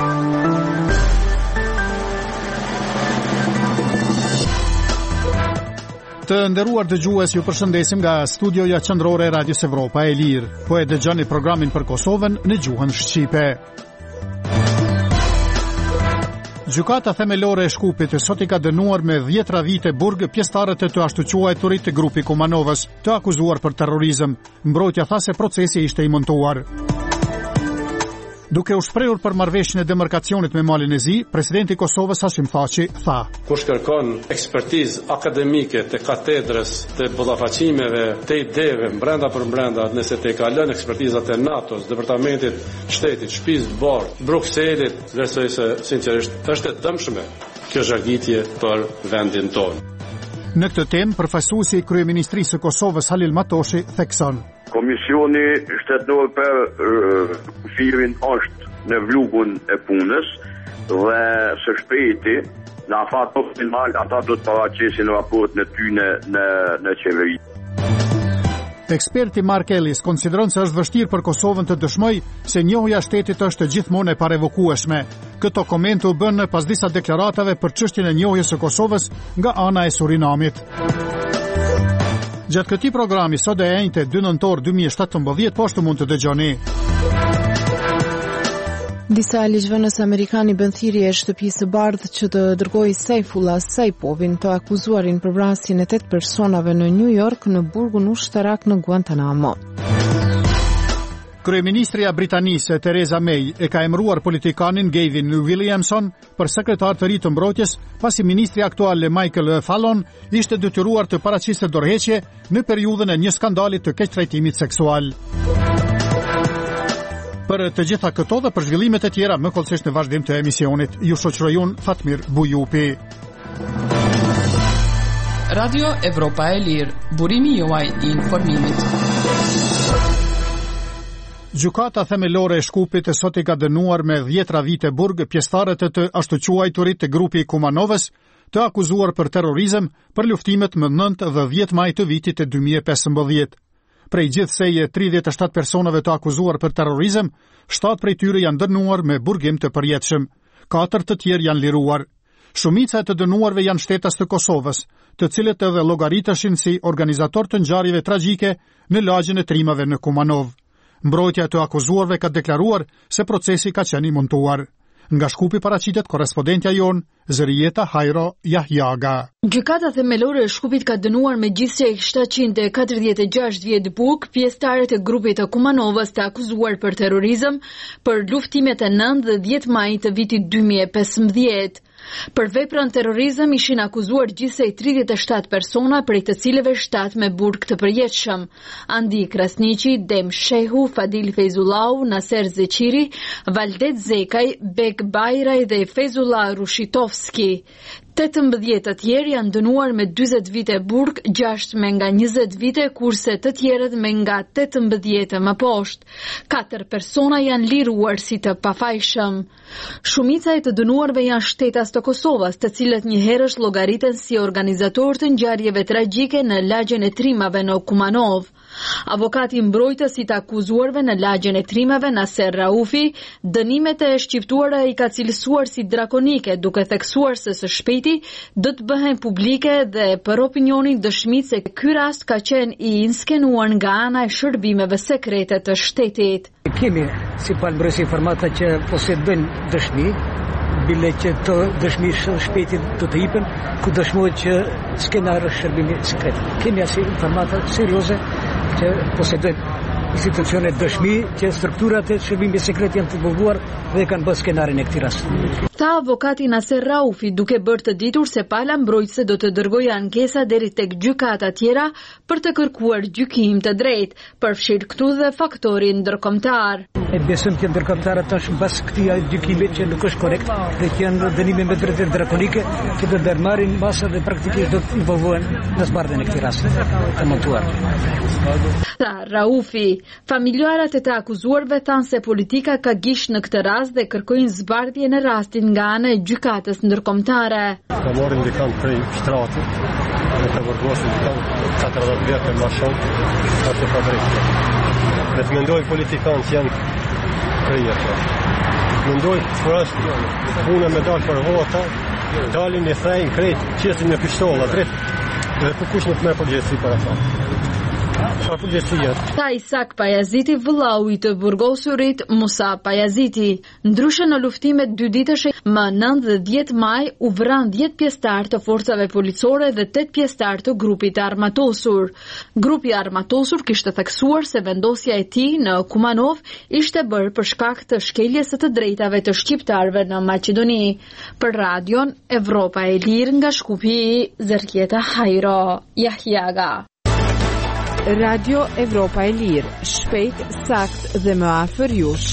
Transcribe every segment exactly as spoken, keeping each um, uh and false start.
Të nderuar dëgjues, ju përshëndesim nga studioja qendrore e Radios Evropa e Lirë. Po e dëgjoni programin për Kosovën në gjuhën shqipe. Gjykata themelore e Shkupit sot i ka dënuar me dhjetra vite burg pjesëtarët e të ashtuquajturit të grupi Kumanovës, të akuzuar për terrorizëm. Mbrojtja tha se procesi ishte i montuar. Duke u shprehur për marrëveshjen e demarkacionit me Malin e Zi, presidenti i Kosovës Hashim Thaçi tha: Kush kërkon ekspertizë akademike të katedrës, të bullafaqimeve, të ideve brenda për brenda, nëse të ka lënë ekspertizat e NATO-s, Departamentit Shtetit, Shtëpisë së Bardhë, Brukselit, vlerësoj se sinqerisht është e dëmshme kjo zhagitje për vendin tonë. Në këtë temë, përfaqësuesi i kryeministrisë së Kosovës Halil Matoshi thekson: Komisioni shtetëror për kufirin është në vlugun e punës dhe së shpejti në afat optimal ata do të paraqesin raport në tyne në, në qeveri. Eksperti Mark Ellis konsideron se është vështirë për Kosovën të dëshmoj se njohja e shtetit është gjithmonë e parevokueshme. Këto komente u bën pas disa deklaratave për çështjen e njohjes së Kosovës nga ana e Surinamit. Gjatë këtij programi sot e enjte dy nëntor dy mijë e shtatëmbëdhjetë po ashtu mund të dëgjoni. Disa ligjvënës amerikanë bën thirrje e Shtëpisë së Bardhë që të dërgojë Saifullah Saipovin, të akuzuarin për vrasjen e tetë personave në New York në burgun ushtarak në Guantanamo. Kryeministria Britanisë Theresa May e ka emëruar politikanin Gavin Williamson për sekretar të ri të mbrojtjes, pasi ministri aktual Michael Fallon ishte detyruar të paraqiste dorëheqje në periudhën e një skandali të keqtrajtimit seksual. Për të gjitha këto dhe për zhvillimet e tjera, më kollësisht në vazhdim të emisionit, ju shoqëroj unë Fatmir Bujupi. Radio Evropa e Lirë, burimi juaj i informimit. Gjykata themelore e Shkupit e sot i ka dënuar me dhjetra vite burg pjesëtarët e të ashtuquajturit të grupi Kumanovës, të akuzuar për terrorizëm për luftimet më nëntë dhe dhjetë maj të vitit e dy mijë e pesëmbëdhjetë. Prej gjithsej tridhjetë e shtatë personave të akuzuar për terrorizëm, shtatë prej tyre janë dënuar me burgim të përjetshëm. Katër të tjerë janë liruar. Shumica e të dënuarve janë shtetas të Kosovës, të cilët edhe llogariteshin si organizator të ngjarjeve tragjike në lagjen e trimave në Kumanov. Mbrojtja e të akuzuarve ka deklaruar se procesi ka qenë i montuar. Nga Shkupi paraqitet korrespondentja jon Zërieta Hajro Jahjaga. Gjykata themelore e Shkupit ka dënuar me gjithsej shtatëqind e katërdhjetë e gjashtë vjet burg pjesëtarët e grupit të Kumanovës të akuzuar për terrorizëm, për luftimet e nëntë dhe dhjetë maj të vitit dy mijë e pesëmbëdhjetë. Për veprën terrorizëm ishin akuzuar gjithsej tridhjetë e shtatë persona, prej të cilëve shtatë me burg të përjetshëm: Andi Krasniqi, Dem Shehu, Fadil Fezullau, Naser Zeqiri, Valdet Zekaj, Bek Bajraj dhe Fezullah Rushitovski. tetëmbëdhjetë të tjerë janë dënuar me dyzet vite burg, gjashtë me nga njëzet vite, kurse të tjerët me nga tetëmbëdhjetë më poshtë. Katër persona janë liruar si të pafajshëm. Shumica e të dënuarve janë shtetas të Kosovës, të cilët njëherësh llogariten si organizator të ngjarjeve tragjike në lagjen e trimave në Kumanov. Avokati mbrojtës i të akuzuarve në lagjen e trimave, Naser Raufi, dënimet e shqiptuara i ka cilësuar si drakonike, duke theksuar se së shpejti do të bëhen publike dhe për opinionin dëshmit se ky rast ka qenë i inskenuar nga ana e shërbimeve sekrete të shtetit. Kemi si palmërës informata që posedojnë dëshmi, bile që të dëshmi shpejti do të hipen, ku dëshmohet që skenarë shërbimi sekret. Kemi asi informata serioze që posedojnë institucionet dëshmi që strukturat e shërbimit sekret janë të vulluar dhe kanë bërë skenarin e këtij rasti. Tha avokati Naser Raufi, duke bërë të ditur se pala mbrojtëse do të dërgojë ankesa deri tek gjykata tjera për të kërkuar gjykim të drejtë, përfshirë këtu dhe faktorin ndërkombëtar. E besojmë që ndërkombëtarët tash mbas këtij gjykimi që nuk është korrekt dhe që janë dënime me drejtë drakonike që do të ndërmarrin masa dhe praktikisht do të involvohen në zbardhjen e këtij rasti të montuar. Tha Raufi, familjarët e të akuzuarve thanë se politika ka gish në këtë rast dhe kërkojnë zbardhje në rastin nga ana e gjykatës ndërkombëtare. Ka marrin dikant prej shtratit, dhe të vërgosin dikant katërdhjetë vjetë më shumë, është e padrejtë. Dhe të mendoj politikanë që janë frihet. Mendoj për është puna me dalë për vota, dalin e thejnë krejt, qesin me pistola, drejt, dhe për kush nuk me përgjithësi për ata. Tha Isak Pajaziti, vëllau i të burgosurit Musa Pajaziti. Ndryshe në luftimet dy ditëshe më nëntë dhe dhjetë maj u vran dhjetë pjesëtar të forcave policore dhe tetë pjesëtar të grupit të armatosur. Grupi armatosur kishte theksuar se vendosja e tij në Kumanov ishte bërë për shkak të shkeljes së të drejtave të shqiptarëve në Maqedoni. Për radion Evropa e Lirë nga Shkupi, Zerkjeta Hajro, Jahjaga. Radio Evropa e Lirë, shpejt, sakt dhe më afër jush.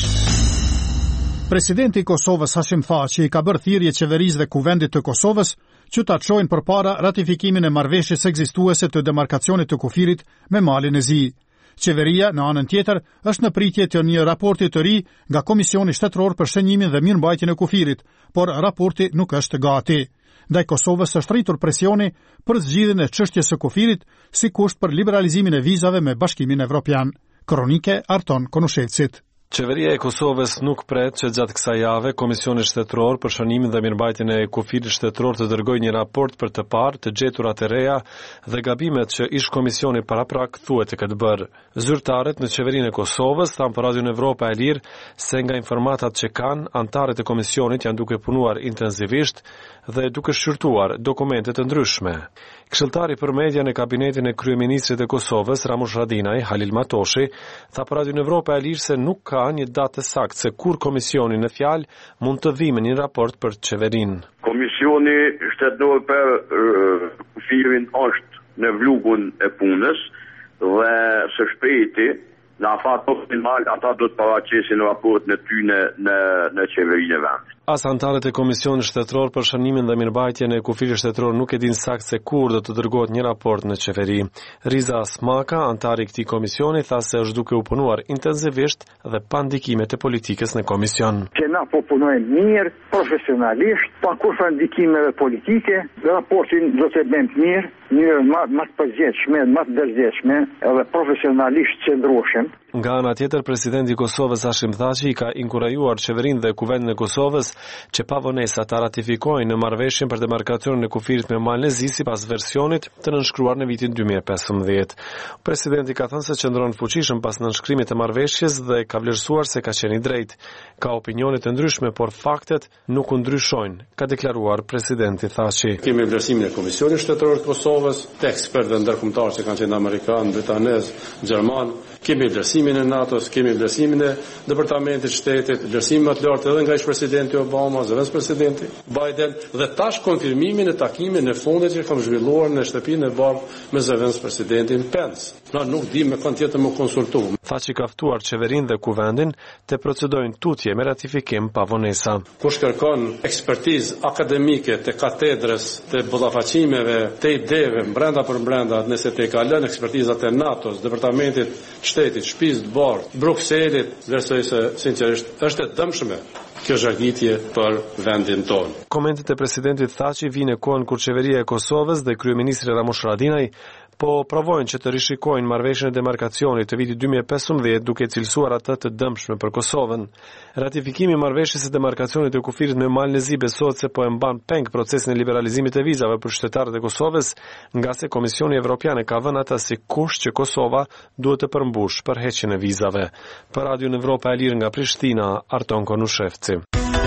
Presidenti i Kosovës Hashim Thaçi i ka bërë thirrje qeverisë dhe kuvendit të Kosovës që ta çojnë përpara ratifikimin e marrëveshjes ekzistuese të demarkacionit të kufirit me Malin e Zi. Qeveria, në anën tjetër, është në pritje të një raporti të ri nga Komisioni Shtetëror për Shënjimin dhe Mirëmbajtjen e Kufirit, por raporti nuk është gati. Ndaj Kosovës është rritur presioni për zgjidhjen e çështjes së kufirit si kusht për liberalizimin e vizave me Bashkimin Evropian. Kronike Arton Konushevcit. Qeveria e Kosovës nuk pret që gjatë kësaj jave Komisioni Shtetëror për Shënimin dhe Mirëmbajtjen e Kufirit Shtetëror të dërgojë një raport për të parë të gjeturat e reja dhe gabimet që ish komisioni paraprak thuhet të ketë bërë. Zyrtarët në qeverinë e Kosovës thanë për Radion Evropa e Lirë se nga informatat që kanë, antarët e komisionit janë duke punuar intensivisht dhe duke shqyrtuar dokumente të ndryshme. Këshilltari për media në kabinetin e kryeministrit e Kosovës, Ramush Haradinaj, Halil Matoshi, tha për Radion Evropa e Lirë se nuk ka një datë saktë se kur komisioni në fjalë mund të vijë me një raport për qeverinë. Komisioni shtetëror për uh, kufirin është në vlugun e punës dhe së shpejti në afat optimal ata do të paraqesin raport në tyne në në qeverinë e vendit. As antarët e Komisionit Shtetëror për Shënimin dhe Mirëmbajtjen e Kufirit Shtetëror nuk e din saktë se kur do të dërgohet një raport në qeveri. Riza Asmaka, antari i këtij komisioni, tha se është duke u punuar intensivisht dhe pa ndikimet e politikës në komision. Që na po punojmë mirë, profesionalisht, pa kurrë ndikimeve politike, raportin do të bëjmë mirë, mirë më të përgjithshme, më të dërzeshme, edhe profesionalisht qëndrueshëm. Nga ana tjetër, presidenti i Kosovës Hashim Thaçi ka inkurajuar qeverinë dhe kuvendin e Kosovës që pa vonesa ta ratifikojnë në marrëveshjen për demarkacionin e kufirit me Malin e Zi sipas versionit të nënshkruar në vitin dy mijë e pesëmbëdhjetë. Presidenti ka thënë se qëndron fuqishëm pas nënshkrimit të marrëveshjes dhe ka vlerësuar se ka qenë i drejtë. Ka opinione të ndryshme, por faktet nuk u ndryshojnë, ka deklaruar presidenti Thaçi. Kemi vlerësimin e Komisionit Shtetëror të Kosovës, të ekspertëve ndërkombëtar që kanë qenë amerikan, britanez, gjerman, kemi vlerësimin e NATO-s, kemi vlerësimin e Departamentit të Shtetit, vlerësimin më të lartë edhe nga ish-presidenti Obama, zëvendës presidenti Biden, dhe tash konfirmimin e takimit në fundit që kam zhvilluar në shtëpinë e bardhë me zëvendës presidentin Pence. Na nuk di me kënd tjetër më konsultu. Thaçi ka ftuar qeverinë dhe kuvendin të procedojnë tutje me ratifikim pa vonesa. Kush kërkon ekspertizë akademike të katedrës, të bullafaqimeve, të ideve brenda për brenda, nëse të kalon ekspertizat e NATO-s, Departamentit të Shtetit, Shtëpisë të Bardhë, Brukselit, vlerësoj se sinqerisht është e dëmshme kjo zhagitje për vendin tonë. Komentet e presidentit Thaçi vinë në kohën kur qeveria e Kosovës dhe kryeministri Ramush Haradinaj po provojnë që të rishikojnë marrëveshjen e demarkacionit të vitit dy mijë e pesëmbëdhjetë duke cilësuar atë të dëmshme për Kosovën. Ratifikimi i marrëveshjes së demarkacionit të kufirit me Malin e Zi besohet se po e mban peng procesin e liberalizimit të vizave për qytetarët e Kosovës, nga se Komisioni Evropian ka vënë atë si kusht që Kosova duhet të përmbush përheqjen e vizave. Për Radion Evropa e Lirë nga Prishtina, Arton Konushevci.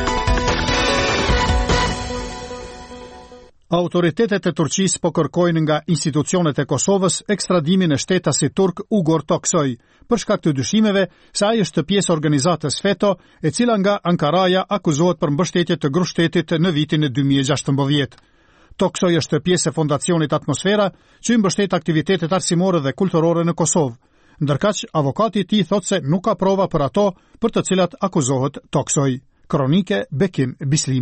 Autoritetet e Turqisë po kërkojnë nga institucionet e Kosovës ekstradimin e shtetasit turk Ugor Toksoj, për shkak të dyshimeve se ai është pjesë organizatës FETO, e cila nga Ankaraja akuzohet për mbështetje të grushtetit në vitin e dy mijë e gjashtëmbëdhjetë. Toksoj është pjesë e fondacionit Atmosfera, që i mbështet aktivitetet arsimore dhe kulturore në Kosovë. Ndërkaq, avokati i tij thotë se nuk ka prova për ato për të cilat akuzohet Toksoj. Kronike Bekim Bislimit.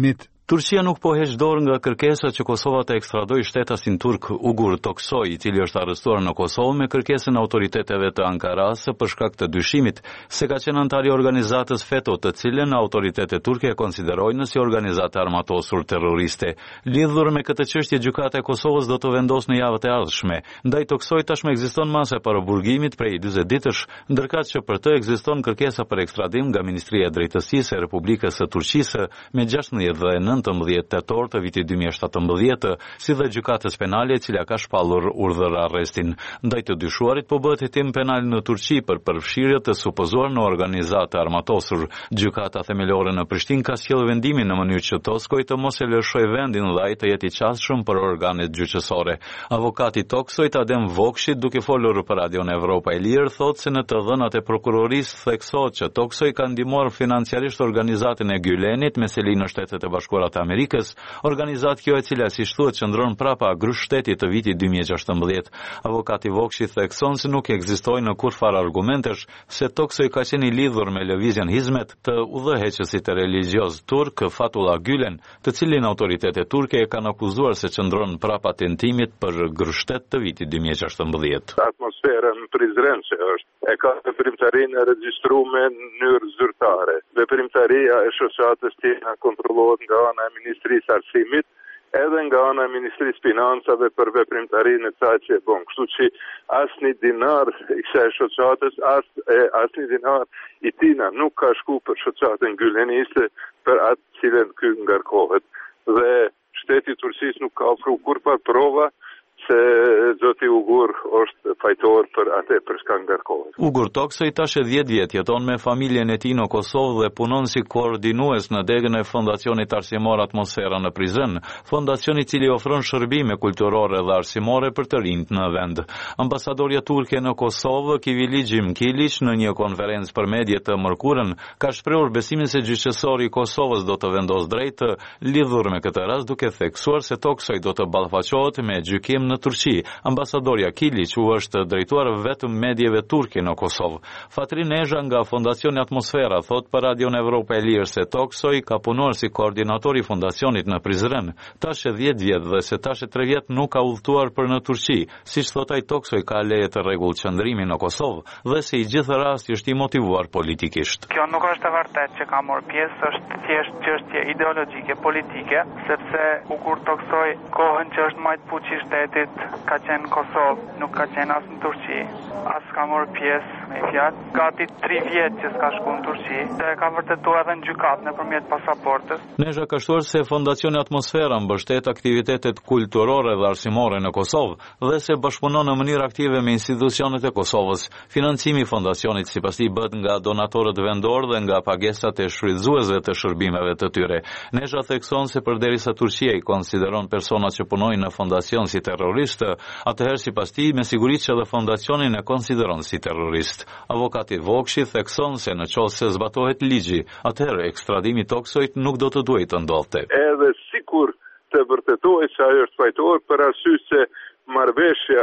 Turqia nuk po heq dorë nga kërkesa që Kosova të ekstradoj shtetasin turk Ugur Toksoj, i cili është arrestuar në Kosovë me kërkesën e autoriteteve të Ankaras për shkak të dyshimit se ka qenë antar i organizatës FETÖ, të cilën autoritetet turke e konsiderojnë si organizatë armatosur terroriste. Lidhur me këtë çështje, gjykata e Kosovës do të vendosë në javët e ardhshme. Ndaj Toksoj tashmë ekziston masa para burgimit prej dyzet ditësh, ndërkaq që për të ekziston kërkesa për ekstradim nga Ministria e Drejtësisë e Republikës së Turqisë me gjashtëdhjetë dhe nëntëmbëdhjetë tetor të vitit dy mijë e shtatëmbëdhjetë, si dhe gjykatës penale e cila ka shpallur urdhër arrestin. Ndaj të dyshuarit po bëhet hetim penal në Turqi për përfshirje të supozuar në organizatë armatosur. Gjykata themelore në Prishtinë ka sjellë vendimin në mënyrë që Toskoj të mos e lëshojë vendin dhe ai të jetë i qasshëm për organet gjyqësore. Avokati Toksoj, Adem Vokshi, duke folur për Radion Evropa e Lirë, thotë se në të dhënat e prokurorisë theksohet që Toksoj ka ndihmuar financiarisht organizatën e Gylenit me seli në Shtetet e Bashkuara të Amerikës, organizatë kjo e cila si thuhet qëndron prapa grushtetit të vitit dy mijë e gjashtëmbëdhjetë. Avokati Vokshi thekson se nuk ekzistojnë në kurfar argumentesh se Toksoj ka qenë i lidhur me lëvizjen Hizmet të udhëheqësit religjios turk Fatullah Gülen, të cilin autoritetet turke e kanë akuzuar se qëndron prapa tentimit për grushtet të vitit dy mijë e gjashtëmbëdhjetë. Atmosfera në Prizren që është e ka veprimtarinë e regjistruar në mënyrë zyrtare. Veprimtaria e shoqatës tjera kontrollohet nga ana e Ministrisë Arsimit, edhe nga ana e Ministrisë Financave për veprimtarinë e saj që e bën. Kështu që asnjë dinar i kësaj shoqatës, as asnjë dinar i tina nuk ka shku për shoqatën gyleniste për atë cilën ky ngarkohet. Dhe shteti i Turqisë nuk ka ofruar kurrë prova se zoti Ugur është fajtor për atë për shkak ngarkohet. Ugur Toksoj tash e dhjetë vjet jeton me familjen e tij në Kosovë dhe punon si koordinues në degën e Fondacionit Arsimor Atmosfera në Prizren, fondacioni i cili ofron shërbime kulturore dhe arsimore për të rinjt në vend. Ambasadorja turke në Kosovë, Kivili Mkilic, në një konferencë për media të mërkurën, ka shprehur besimin se gjyqësori i Kosovës do të vendosë drejtë lidhur me këtë rast, duke theksuar se Toksoj do të ballafaqohet me gjykim në Turqi. Ambasadorja Kilic u është drejtuar vetëm medjeve turke në Kosovë. Fatrin Nezha nga Fondacioni Atmosfera thot për Radion Evropa e Lirë se Toksoj ka punuar si koordinator i fondacionit në Prizren, tash e dhjetë vjet dhe se tash e tre vjet nuk ka udhëtuar për në Turqi. Siç thot ai, Toksoj ka leje të rregull qëndrimi në Kosovë dhe se i gjithë rasti është i motivuar politikisht. Kjo nuk është e vërtetë që ka marrë pjesë, është thjesht çështje ideologjike, politike, sepse Ugur Toksoj kohën që është majt fuqi shtetit ka qenë në Kosovë, nuk ka qenë as në Turqi, as ka marrë pjesë me fjalë. Gati tri vjet që s'ka shku në Turqi, dhe ka vërtetuar edhe në gjykatë nëpërmjet pasaportës. Nezha ka shtuar se Fondacioni Atmosfera mbështet aktivitetet kulturore dhe arsimore në Kosovë dhe se bashkëpunon në mënyrë aktive me institucionet e Kosovës. Financimi i fondacionit sipas tij bëhet nga donatorët vendor dhe nga pagesat e shfrytëzuesve të shërbimeve të tyre. Nezha thekson se përderisa Turqia i konsideron personat që punojnë në fondacion si terroristë, atëherë sipas tij me siguri që edhe fondacionin e konsideron si terrorist. Avokati Vokshi thekson se në qoftë se zbatohet ligji, atëherë ekstradimi i Toksojt nuk do të duhet të ndodhte. Edhe sikur të vërtetohet se ai është fajtor për arsye se marrëveshja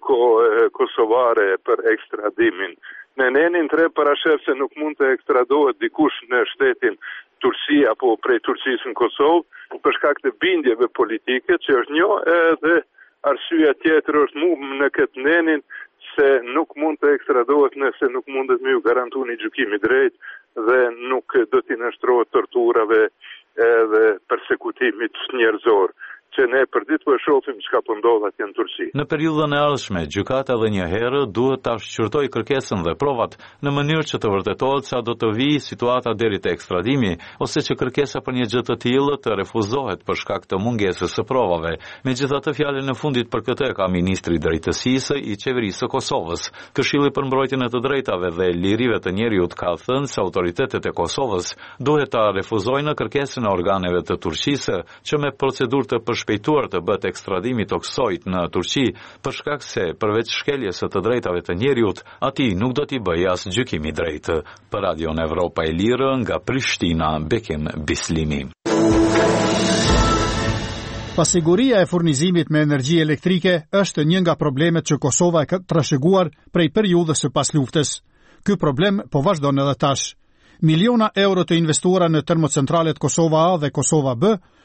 turko-kosovare për ekstradimin në nenin tre parashef se nuk mund të ekstradohet dikush në shtetin Turqi apo prej Turqisë në Kosovë për shkak të bindjeve politike që është një, edhe arsyeja tjetër është mu në këtë nenin se nuk mund të ekstradohet nëse nuk mundet me ju garantu një gjykim i drejtë dhe nuk do t'i nështrohet torturave edhe persekutimit njerëzor, që ne për ditë po e shohim çka po ndodh atje në Turqi. Në periudhën e ardhshme, gjykata edhe një herë duhet ta shqyrtojë kërkesën dhe provat në mënyrë që të vërtetohet se a do të vijë situata deri te ekstradimi ose që kërkesa për një gjë të tillë të refuzohet për shkak të mungesës së provave. Megjithatë, fjalën e fundit për këtë ka ministri i drejtësisë i qeverisë së Kosovës. Këshilli për mbrojtjen e të drejtave dhe lirive të njerëzit ka thënë se autoritetet e Kosovës duhet ta refuzojnë kërkesën e organeve të Turqisë që me procedurë të shpejtuar të bëhet ekstradimi i Toksojt në Turqi për shkak se përveç shkeljes së të drejtave të njerëzit, atij nuk do t'i bëjë as gjykim i drejtë. Për Radion Evropa e Lirë nga Prishtina, Bekim Bislimi. Pasiguria e furnizimit me energji elektrike është një nga problemet që Kosova e ka trashëguar prej periudhës së pasluftës. Ky problem po vazhdon edhe tash. Miliona euro të investuara në termocentralet Kosova A dhe Kosova B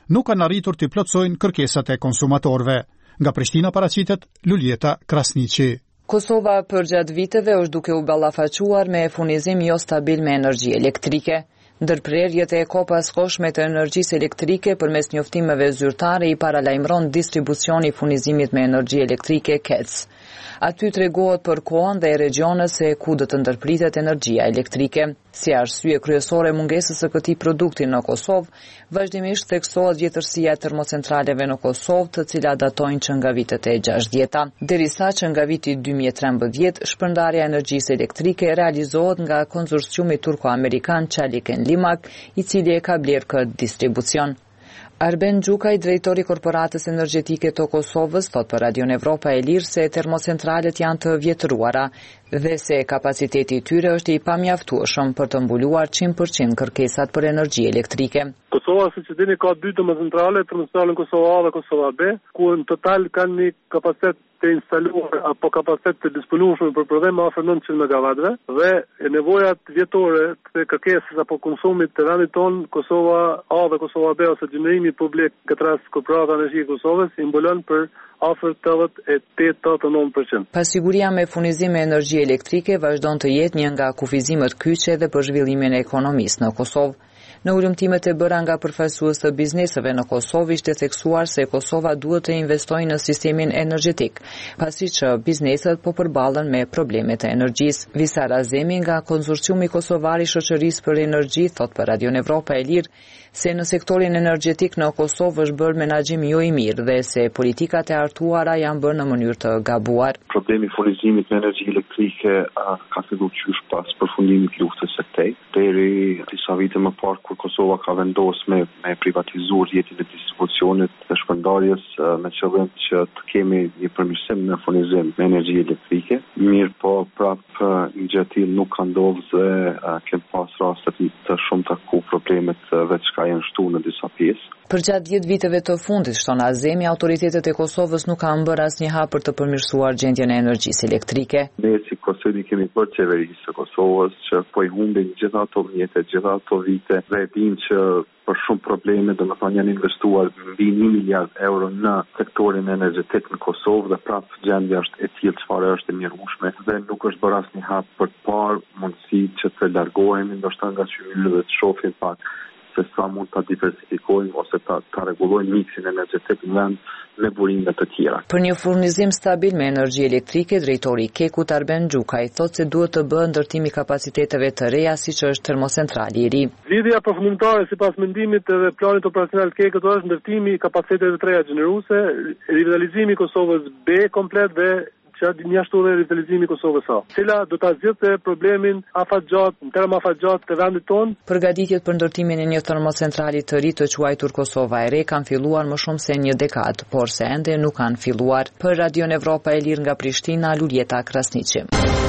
nuk kanë arritur të plotësojnë kërkesat e konsumatorëve. Nga Prishtina paraqitet Luljeta Krasniqi. Kosova përgjatë viteve është duke u ballafaquar me furnizim jo stabil me energji elektrike. Ndërprerjet e kopaskoshme të energjisë elektrike përmes njoftimeve zyrtare i paralajmëron distribucioni i furnizimit me energji elektrike K E C. Aty tregohet për kohën dhe regionet se ku do të ndërpritet energjia elektrike. Si arsye kryesore mungesës së këtij produkti në Kosovë, vazhdimisht theksohet vjetërsia e termocentraleve në Kosovë, të cilat datojnë që nga vitet e gjashtëdhjeta, derisa që nga viti dy mijë e trembëdhjetë shpërndarja e energjisë elektrike realizohet nga konsorciumi turko-amerikan Çaliken Limak, i cili e ka blerë këtë distribucion. Arben Gjukaj, drejtori Korporatës Energjetike të Kosovës, thot për Radion Evropa e Lirë se termocentralet janë të vjetëruara dhe se kapaciteti i tyre është i pamjaftueshëm për të mbuluar njëqind përqind kërkesat për energji elektrike. Kosova, siç e dini, ka dy termocentrale, termocentralen Kosova A dhe Kosova B, ku në total kanë një kapacitet të instaluar apo kapacitet të disponueshëm për prodhim afër nëntëqind megawattëve dhe nevojat vjetore të kërkesës apo konsumit të vendit ton, Kosova A dhe Kosova B ose gjenerimi publik, këtë rast Korporata Energjike e Kosovës, i mbulon për afër tetëdhjetë e tetë deri në nëntë përqind. Pasiguria me furnizim me energji elektrike vazhdon të jetë një nga kufizimet kyçe dhe për zhvillimin e ekonomisë në Kosovë. Në ulëmtimet e bëra nga përfaqësues të bizneseve në Kosovë ishte theksuar se Kosova duhet të investojë në sistemin energjetik, pasi që bizneset po përballen me problemet e energjisë. Visar Azemi nga konsorciumi kosovar i shoqërisë për energji thot për Radion Evropa e Lirë se në sektorin energjetik në Kosovë është bërë menaxhim jo i mirë dhe se politikat e hartuara janë bërë në mënyrë të gabuar. Problemi i furnizimit me energji elektrike uh, ka filluar qysh pas përfundimit të luftës së tej. Deri disa vite më parë kur Kosova ka vendosur me, me privatizuar jetën e distribucionit të shpërndarjes uh, me qëllim që të kemi një përmirësim në furnizim me energji elektrike. Mirë po prap uh, një gjë e tillë nuk ka ndodhur dhe uh, kem pas raste të shumta ku problemet uh, veç ka janë shtu në disa pjesë. Përgjatë dhjetë viteve të fundit, shton Azemi, autoritetet e Kosovës nuk kanë bërë asnjë hap për të përmirësuar gjendjen e energjisë elektrike. Ne si Kosovë kemi bërë qeverisë së Kosovës që po i humbin gjitha ato vite, gjitha ato vite dhe e dim që për shumë probleme, dhe më thonë janë investuar mbi një miliard euro në sektorin energjetik në Kosovë dhe prapë gjendja është e tillë çfarë është e mjerueshme dhe nuk është bërë asnjë hap për të parë mundësi që të largohemi ndoshta nga qytetërit dhe të shohim pak se sa mund ta diversifikojmë ose ta, ta rregullojmë miksin energjetik në vend me burime të tjera. Për një furnizim stabil me energji elektrike, drejtori i Kekut Arben Gjukaj thotë se duhet të bëhet ndërtimi kapaciteteve të reja siç është termocentrali i ri. Lidhja përfundimtare sipas mendimit dhe planit operacional të Kekut është ndërtimi i kapaciteteve të reja gjeneruese, rivitalizimi i Kosovës B komplet dhe një ashtu dhe revitalizimi i Kosovës A, cila do ta zgjidhte problemin afatgjat, në term afatgjat të vendit tonë. Përgatitjet për ndërtimin e një termocentrali të ri të quajtur Kosova e Re kanë filluar më shumë se një dekadë, por se ende nuk kanë filluar. Për Radion Evropa e Lirë nga Prishtina, Luljeta Krasniqi.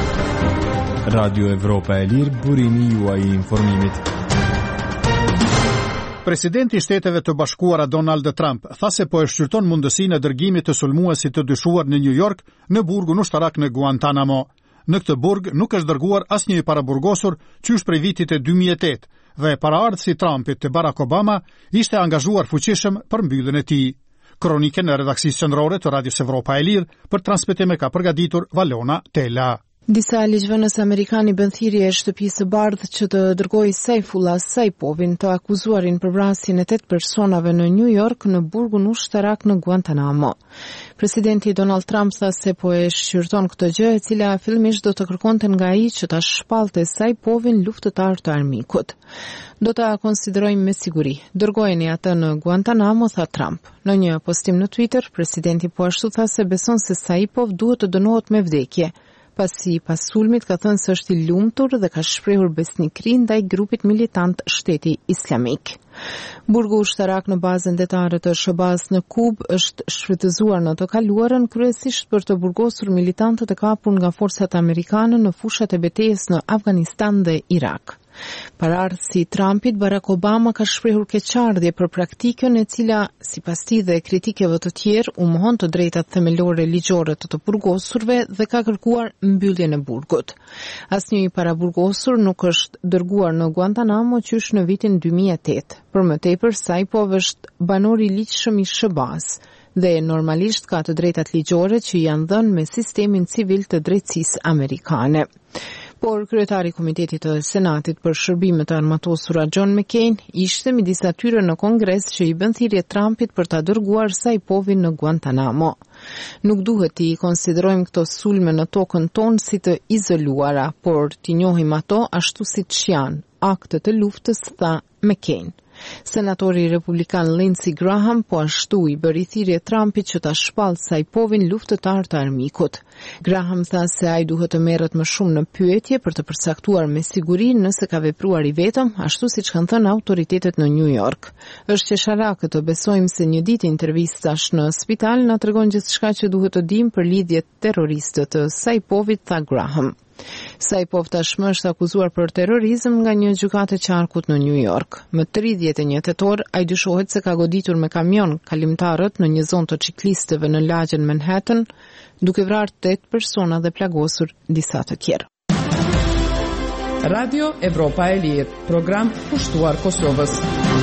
Radio Evropa e Lirë, burimi juaj i informimit. Presidenti i Shteteve të Bashkuara Donald Trump tha se po e shqyrton mundësinë e dërgimit të sulmuesit të dyshuar në New York në burgun ushtarak në Guantanamo. Në këtë burg nuk është dërguar asnjë i paraburgosur qysh prej vitit e dy mijë e tetë dhe paraardhësi i Trumpit të Barack Obama ishte angazhuar fuqishëm për mbylljen e tij. Kronikën në redaksisë qendrore të Radios Evropa e Lirë për transmetim e ka përgatitur Valona Tela. Disa ligjvënës amerikani bën thirrje shtëpisë së bardhë që të dërgojë Saifullah Saipovin, të akuzuarin për vrasjen e tetë personave në New York në burgun ushtarak në Guantanamo. Presidenti Donald Trump tha se po e shqyrton këtë gjë, e cila fillimisht do të kërkonte nga ai që ta shpallte Saipovin luftëtar të armikut. Do ta konsiderojmë me siguri. Dërgojeni atë në Guantanamo, tha Trump. Në një postim në Twitter, presidenti po ashtu tha se beson se Saipov duhet të dënohet me vdekje. Pasi pas sulmit ka thënë se është i lumtur dhe ka shprehur besnikëri ndaj grupit militant Shteti Islamik. Burgu ushtarak në bazën detare të Shëbaz në Kub është shfrytëzuar në të kaluarën kryesisht për të burgosur militantët e kapur nga forcat amerikane në fushat e betejës në Afganistan dhe Irak. Paraardhësi i Trumpit, Barack Obama ka shprehur keqardhje për praktikën e cila, sipas tij dhe kritikeve të tjerë, u mohon të drejtat themelore ligjore të të burgosurve dhe ka kërkuar mbylljen e burgut. Asnjë i paraburgosur nuk është dërguar në Guantanamo qysh në vitin dy mijë e tetë. Për më tepër, Saipov është banor i ligjshëm i S B A-s dhe normalisht ka të drejtat ligjore që janë dhënë me sistemin civil të drejtësisë amerikane. Por kryetari i Komitetit të Senatit për shërbimet e armatosura John McCain ishte midis atyre në Kongres që i bën thirrje Trumpit për ta dërguar Saipovin në Guantanamo. Nuk duhet t'i konsiderojmë këto sulme në tokën tonë si të izoluara, por t'i njohim ato ashtu siç janë, akte të luftës, tha McCain. Senatori republikan Lindsey Graham po ashtu i bëri thirrje Trumpit që ta shpall Saipovin luftëtar të armikut. Graham tha se ai duhet të merret më shumë në pyetje për të përcaktuar me siguri nëse ka vepruar i vetëm, ashtu siç kanë thënë autoritetet në New York. Është qesharakë të besojmë se një ditë intervistash në spital na tregon gjithçka që duhet të dimë për lidhjet terroriste të Saipovit, tha Graham. Saipov tashmë është akuzuar për terrorizëm nga një gjykatë e qarkut në New York. Më tridhjetë e një tetor, ai dyshohet se ka goditur me kamion kalimtarët në një zonë të ciklistëve në lagjen Manhattan, duke vrarë tetë persona dhe plagosur disa të tjerë. Radio Evropa e Lirë, program pushtuar Kosovës.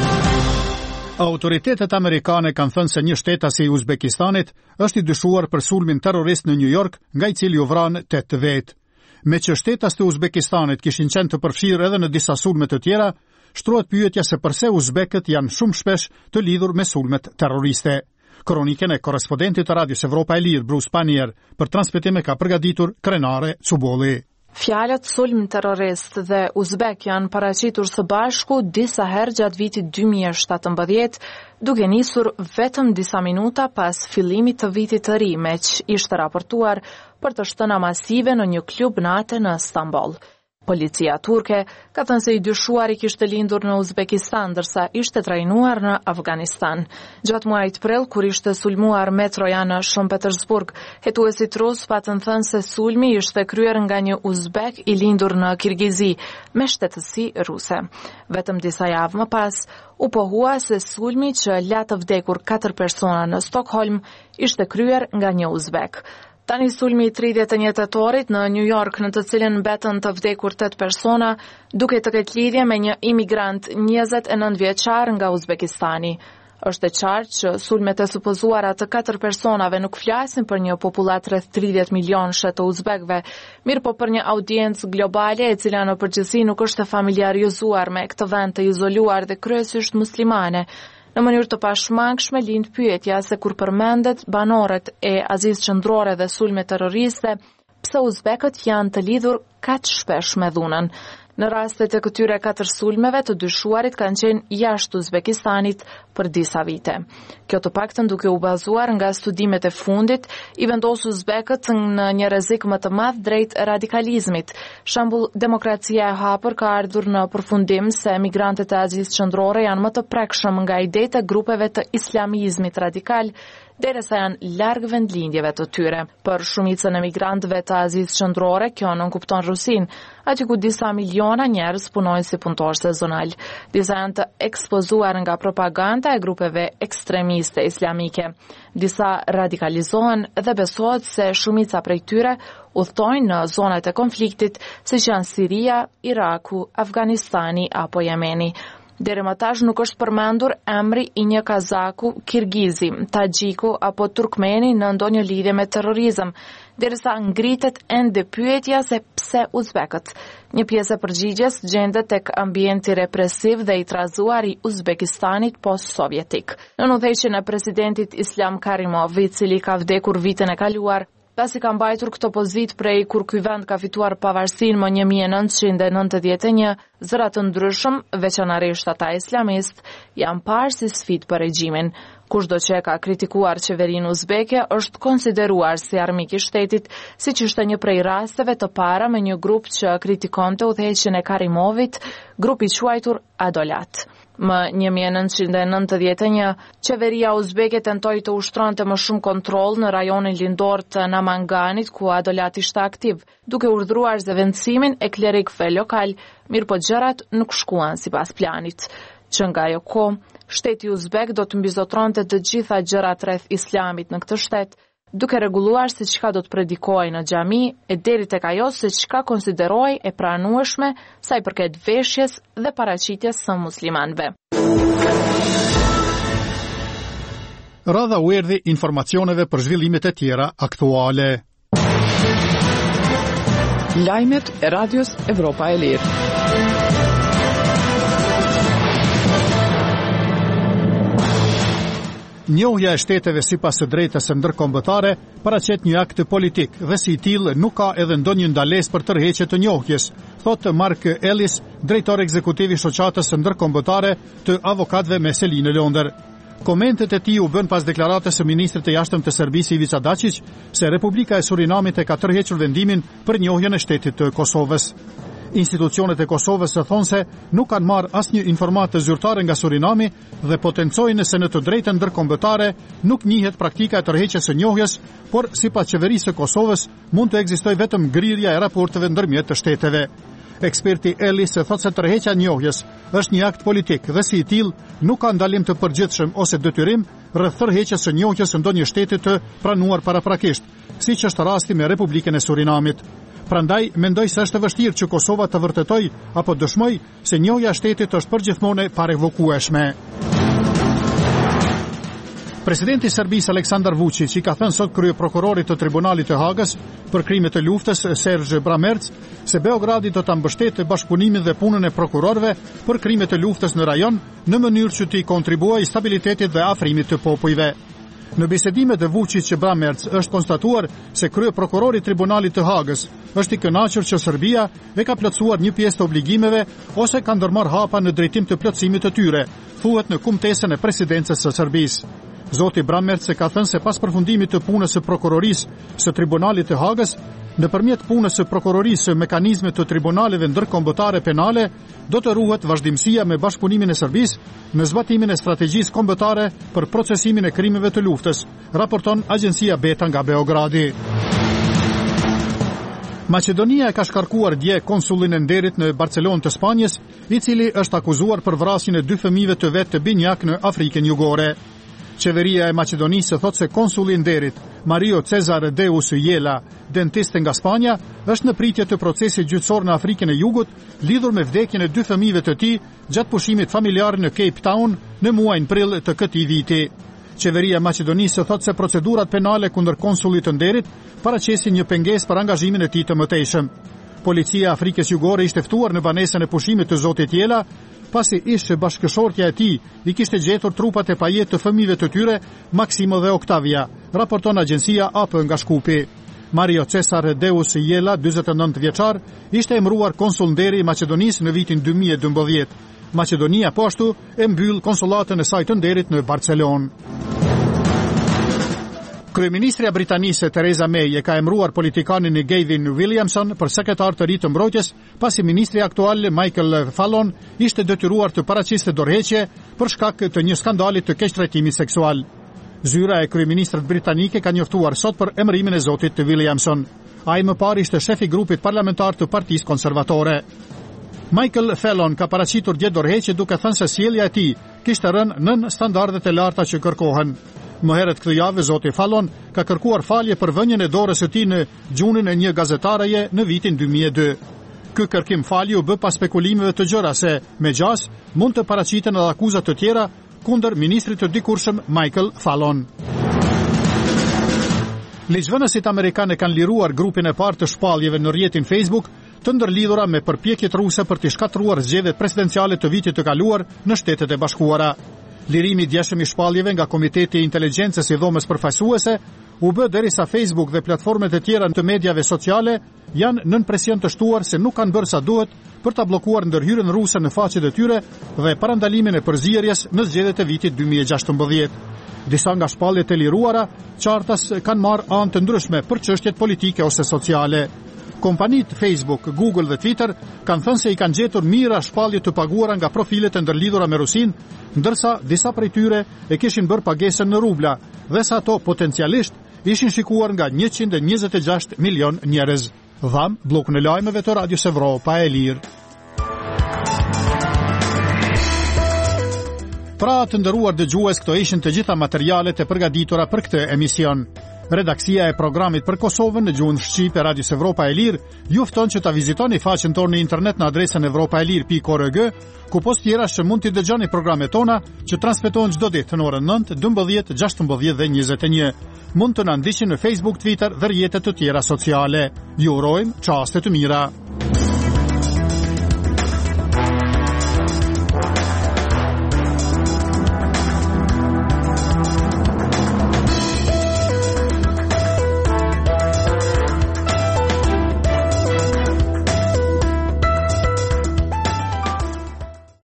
Autoritetet amerikane kanë thënë se një shtetasi i Uzbekistanit është i dyshuar për sulmin terrorist në New York, nga i cili u vranë tetë vetë. Me që shtetas të Uzbekistanit kishin qenë të përfshirë edhe në disa sulme të tjera, shtrohet pyetja se përse uzbekët janë shumë shpesh të lidhur me sulmet terroriste. Kronikën e korrespondentit të Radios Evropa e Lirë, Bruce Panier, për transmetime ka përgatitur Krenare Cubolli. Fjalët sulm terrorist dhe uzbek janë paraqitur së bashku disa herë gjatë vitit dy mijë e shtatëmbëdhjetë, duke nisur vetëm disa minuta pas fillimit të vitit të ri, me që ishte raportuar për të shtëna masive në një klub nate në Stamboll. Policia turke ka thënë se i dyshuari kishte lindur në Uzbekistan, ndërsa ishte trajnuar në Afganistan. Gjatë muajit prill, kur ishte sulmuar metroja në Shën Petersburg, hetuesit rus patën thënë se sulmi ishte kryer nga një uzbek i lindur në Kirgizi, me shtetësi ruse. Vetëm disa javë më pas, u pohua se sulmi që la të vdekur katër persona në Stockholm ishte kryer nga një uzbek. Tani sulmi i tridhjetë e një tetorit në New York, në të cilin mbetën të vdekur tetë persona, duke të ketë lidhje me një imigrant njëzet e nëntë vjeçar nga Uzbekistani. Është e qartë që sulmet e supozuara të katër personave nuk flasin për një popullat rreth tridhjetë milionësh të uzbekëve, mirë po për një audiencë globale e cila në përgjithësi nuk është e familjarizuar me këtë vend të izoluar dhe kryesisht muslimane. Në mënyrë të pashmangshme lind pyetja se kur përmendet banorët e Azisë Qendrore dhe sulme terroriste, pse uzbekët janë të lidhur kaq shpesh me dhunën. Në rastet e këtyre katër sulmeve, të dyshuarit kanë qenë jashtë Uzbekistanit për disa vite. Kjo të paktën duke u bazuar nga studimet e fundit, i vendos uzbekët në një rrezik më të madh drejt radikalizmit. Shembull, demokracia e hapur ka ardhur në përfundim se emigrantët e Azisë Qendrore janë më të prekshëm nga idetë e grupeve të islamizmit radikal, derisa janë larg vendlindjeve të tyre. Për shumicën e migrantëve të Azisë Qendrore, kjo nënkupton Rusinë, aty ku disa miliona njerëz punojnë si punëtorë sezonal. Disa janë të ekspozuar nga propaganda e grupeve ekstremiste islamike. Disa radikalizohen dhe besohet se shumica prej tyre udhtojnë në zonat e konfliktit, siç janë Siria, Iraku, Afganistani apo Jemeni. Deri më tash nuk është përmendur emri i një kazaku, kirgizi, taxhiku apo turkmeni në ndonjë lidhje me terrorizëm, derisa ngritet ende pyetja se pse uzbekët. Një pjesë e përgjigjes gjendet tek ambienti represiv dhe i trazuar i Uzbekistanit post-sovjetik. Në udhëheqjen e presidentit Islam Karimov, i cili ka vdekur vitin e kaluar, pasi ka mbajtur këtë pozitë prej kur ky vend ka fituar pavarësinë më një mijë e nëntëqind e nëntëdhjetë e një, zëra të ndryshëm, veçanërisht ata islamist, janë parë si sfidë për regjimin. Kushdo që ka kritikuar qeverinë uzbeke është konsideruar si armik i shtetit, siç ishte një prej rasteve të para me një grup që kritikonte udhëheqjen e Karimovit, grupi i quajtur Adolat. Më një mijë e nëntëqind e nëntëdhjetë e një, qeveria uzbeke tentoi të ushtronte më shumë kontroll në rajonin lindor të Namanganit, ku Adolat ishte aktiv, duke urdhëruar zëvendësimin e klerikëve lokal, mirëpo gjërat nuk shkuan sipas planit. Që nga ajo kohë, shteti uzbek do të mbizotronte të gjitha gjërat rreth islamit në këtë shtet, duke rregulluar se çka do të predikojë në xhami e deri tek ajo se çka konsideroi e pranueshme sa i përket veshjes dhe paraqitjes së muslimanëve. Radha u erdhi informacioneve për zhvillimet e tjera aktuale. Lajmet e Radios Evropa e Lirë. Njohja e shteteve sipas së drejtës së ndërkombëtare paraqet një akt politik dhe si i tillë nuk ka edhe ndonjë ndalesë për tërheqje të njohjes, thotë Mark Ellis, drejtor ekzekutiv i shoqatës së ndërkombëtare të avokatëve me seli në Londër. Komentet e tij u bën pas deklaratës së ministrit të jashtëm të Serbisë Ivica Dačić se Republika e Surinamit e ka tërhequr vendimin për njohjen e shtetit të Kosovës. Institucionet e Kosovës së thonë se nuk kanë marrë asnjë informatë zyrtare nga Surinami dhe potencojnë se në të drejtën ndërkombëtare nuk njihet praktika e tërheqjes së njohjes, por sipas qeverisë së Kosovës mund të ekzistojë vetëm ngrirja e raporteve ndërmjet të shteteve. Eksperti Ellis e thotë se tërheqja e njohjes është një akt politik dhe si i tillë nuk ka ndalim të përgjithshëm ose detyrim rreth tërheqjes së njohjes së ndonjë shteti të pranuar paraprakisht, siç është rasti me Republikën e Surinamit. Prandaj, mendoj se është e vështirë që Kosova të vërtetoj apo dëshmoj se njohja e shtetit është përgjithmonë e parevokueshme. Presidenti i Serbisë Aleksandar Vučić i ka thënë sot kryeprokurorit të Tribunalit të Hagës për krimet e luftës Serge Bramerc se Beogradi do ta mbështetë bashkëpunimin dhe punën e prokurorëve për krimet e luftës në rajon në mënyrë që të kontribuojë stabilitetit dhe afrimit të popujve. Në bisedimet e Vučić që Bramerc është konstatuar se kryeprokurori i Tribunalit të Hagës është i kënaqur që Serbia e ka plotësuar një pjesë të obligimeve ose ka ndërmarrë hapa në drejtim të plotësimit të tyre, thuhet në kumtesën e presidencës së Serbisë. Zoti Bramerc e ka thënë se pas përfundimit të punës së prokurorisë së Tribunalit të Hagës, nëpërmjet punës së prokurorisë së mekanizmit të tribunaleve ndërkombëtare penale, do të ruhet vazhdimësia me bashkëpunimin e Serbisë në zbatimin e strategjisë kombëtare për procesimin e krimeve të luftës, raporton agjencia Beta nga Beogradi. Maqedonia e ka shkarkuar dje konsullin e nderit në Barcelonë të Spanjës, i cili është akuzuar për vrasjen e dy fëmijëve të vet të binjak në Afrikën Jugore. Qeveria e Maqedonisë thotë se konsuli i nderit, Mario Cesar Deus Jela, dentist nga Spanja, është në pritje të procesit gjyqësor në Afrikën e Jugut, lidhur me vdekjen e dy fëmijëve të tij gjatë pushimit familjar në Cape Town në muajin prill të këtij viti. Qeveria e Maqedonisë thotë se procedurat penale kundër konsulit të nderit paraqesin një pengesë për angazhimin e tij të mëtejshëm. Policia e Afrikës Jugore ishte ftuar në banesën e pushimit të zotit Jela, pasi ishte bashkëshortja e tij i kishte gjetur trupat e pajet të fëmijëve të tyre, Maximo dhe Octavia, raporton agjencia A P nga Shkupi. Mario Cesar Deus Jela, dyzet e nëntë vjeçar, ishte emëruar konsul nderi i Maqedonisë në vitin dy mijë e dymbëdhjetë. Maqedonia po ashtu e mbyll konsullatën e saj të nderit në Barcelonë. Kryeministrja britanise Theresa May e ka emëruar politikanin e Gavin Williamson për sekretar të ri të mbrojtjes, pasi ministri aktual Michael Fallon ishte detyruar të paraqiste dorëheqje për shkak të një skandali të keqtrajtimit seksual. Zyra e kryeministrit britanike ka njoftuar sot për emërimin e zotit të Williamson. Ai më parë ishte shef i grupit parlamentar të Partisë Konservatore. Michael Fallon ka paraqitur dje dorëheqje duke thënë se sjellja e tij kishte rënë nën standardet e larta që kërkohen. Më herët këtë javë zoti Fallon ka kërkuar falje për vënien e dorës së tij në gjunin e një gazetareje në vitin dy mijë e dy. Ky kërkim falje u bë pas spekulimeve të gjëra se me gjas mund të paraqiten edhe akuzat të tjera kundër ministrit të dikurshëm Michael Fallon. Ligjvënësit amerikanë kanë liruar grupin e parë të shpalljeve në rrjetin Facebook të ndërlidhura me përpjekjet ruse për të shkatruar zgjedhjet presidenciale të vitit të kaluar në Shtetet e Bashkuara. Lirimi i djeshëm i shpalljeve nga Komiteti i Inteligjencës i Dhomës Përfaqësuese u bë derisa Facebook dhe platformet e tjera të medjave sociale janë nën presion të shtuar se nuk kanë bërë sa duhet për ta bllokuar ndërhyrjen ruse në faqet e tyre dhe parandalimin e përzierjes në zgjedhjet e vitit dy mijë e gjashtëmbëdhjetë. Disa nga shpalljet e liruara qartas kanë marrë anë të ndryshme për çështjet politike ose sociale. Kompanitë Facebook, Google dhe Twitter kanë thënë se i kanë gjetur mijëra shpallje të paguara nga profilet e ndërlidhura me Rusinë, ndërsa disa prej tyre e kishin bërë pagesën në rubla dhe sa ato potencialisht ishin shikuar nga njëqind e njëzet e gjashtë milion njerëz. Dham, blokun e lajmeve të Radios Evropa e Lirë. Pra të nderuar dëgjues, këto ishin të gjitha materialet e përgatitura për këtë emision. Redaksia e programit për Kosovën në gjuhën shqipe Radios Evropa e Lirë ju fton që ta vizitoni faqen tonë në internet në adresën evropaelir pikë org, ku post tjera që mund t'i dëgjoni programet tona që transmetohen çdo ditë në orën nëntë, dymbëdhjetë, gjashtëmbëdhjetë dhe njëzet e një. Mund të na ndiqni në Facebook, Twitter dhe rrjetet të tjera sociale. Ju urojmë çaste të mira.